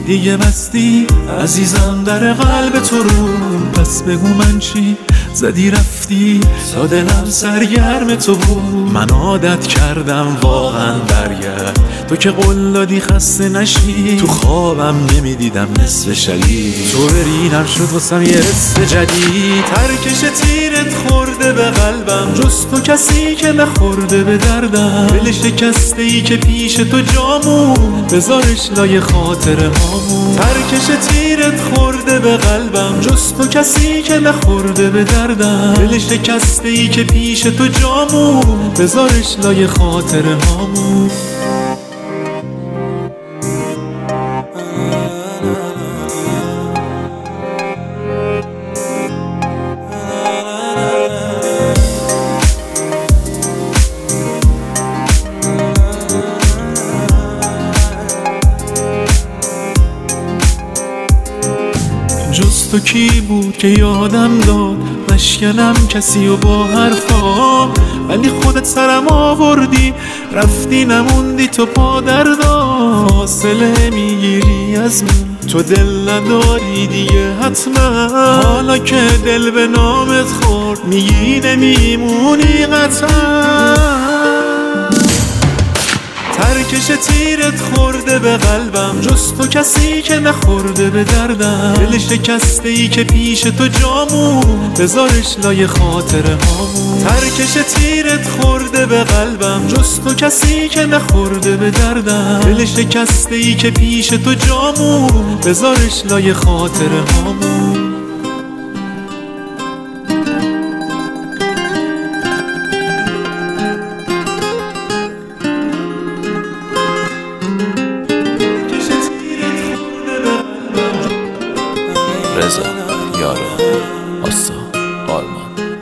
دیگه بستی عزیزم در قلب تو رو. پس بگو من چی زدی رفتی تا دلم سرگرم تو بود. من عادت کردم واقعا برگرد، تو که قول دادی خسته نشی. تو خوابم نمیدیدم نصف شلی، تو برینم شد واسم یه حس جدید. ترکش تیرت خورده به قلبم، جز تو کسی که نخورده به دردم. دل شکسته ای که پیش تو جامون، بذارش لای خاطر هامون. ترکش تیرت خورده به قلبم، جز تو کسی که نخورده به دردم. دل شکسته ای که پیش تو جامون، بذارش لای خاطر هامون. جز تو کی بود که یادم داد نشکنم کسی و با حرفا. ولی خودت سرم آوردی رفتی نموندی تو پا دردا. فاصله میگیری از من، تو دل نداری دیگه حتما. حالا که دل به نامت خورد میگی نمیمونی قطعا. ترکش تیرت خورده به قلبم، جز تو کسی که نخورده به دردم. دل شکسته ای که پیش تو جامون، بذارش لای خاطر هامون. ترکش تیرت خورده به قلبم، جز تو کسی که نخورده به دردم. دل شکسته ای که پیش تو جامون، بذارش لای خاطر هامون. رضا، یارا، آسا، آرمان.